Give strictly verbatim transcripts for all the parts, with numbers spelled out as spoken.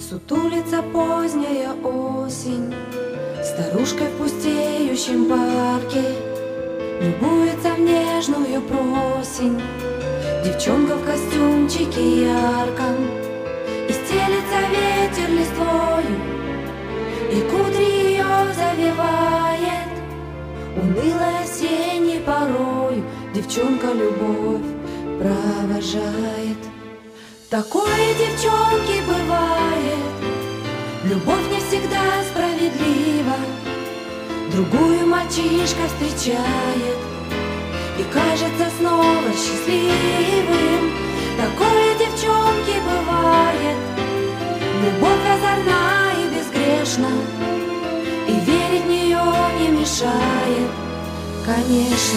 Сутулится поздняя осень, старушка в пустеющем парке любуется в нежную просень. Девчонка в костюмчике ярком, и стелется ветер листвою, и кудри ее завивает унылой осенней порою. Девчонка любовь провожает. Такое, девчонки, бывает. Любовь не всегда справедлива. Другую мальчишка встречает и кажется снова счастливым. Такое, девчонки, бывает. Любовь озорна и безгрешна, и верить в нее не мешает, конечно.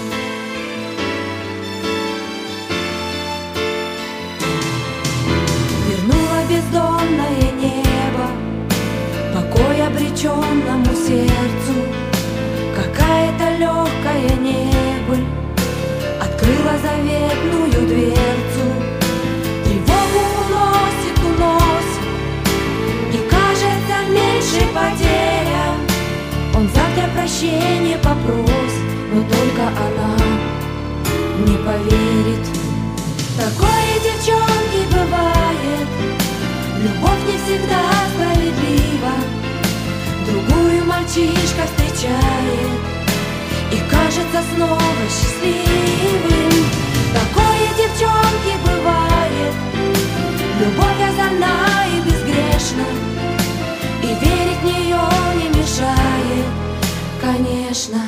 Бездонное небо, покой обреченному сердцу. Какая-то легкая небыль открыла заветную дверцу. Тревогу уносит, уносит, и кажется меньше потеря. Он завтра прощения попросит, но только она не поверит. Такое, девчонки, бывает. Любовь не всегда справедлива. Другую мальчишка встречает и кажется снова счастливым. Такое, девчонки, бывает. Любовь озорна и безгрешна, и верить в нее не мешает, конечно.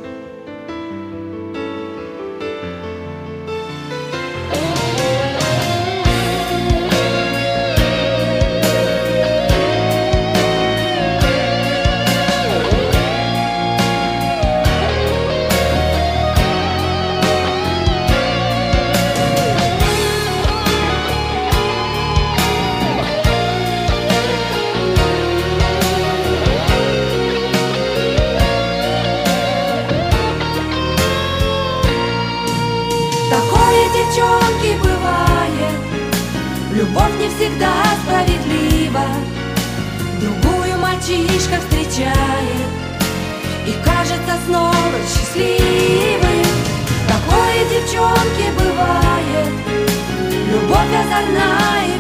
Девчонки, бывает. Любовь не всегда справедлива. Другую мальчишка встречает и кажется снова счастливым. Такое, девчонки, бывает. Любовь озорная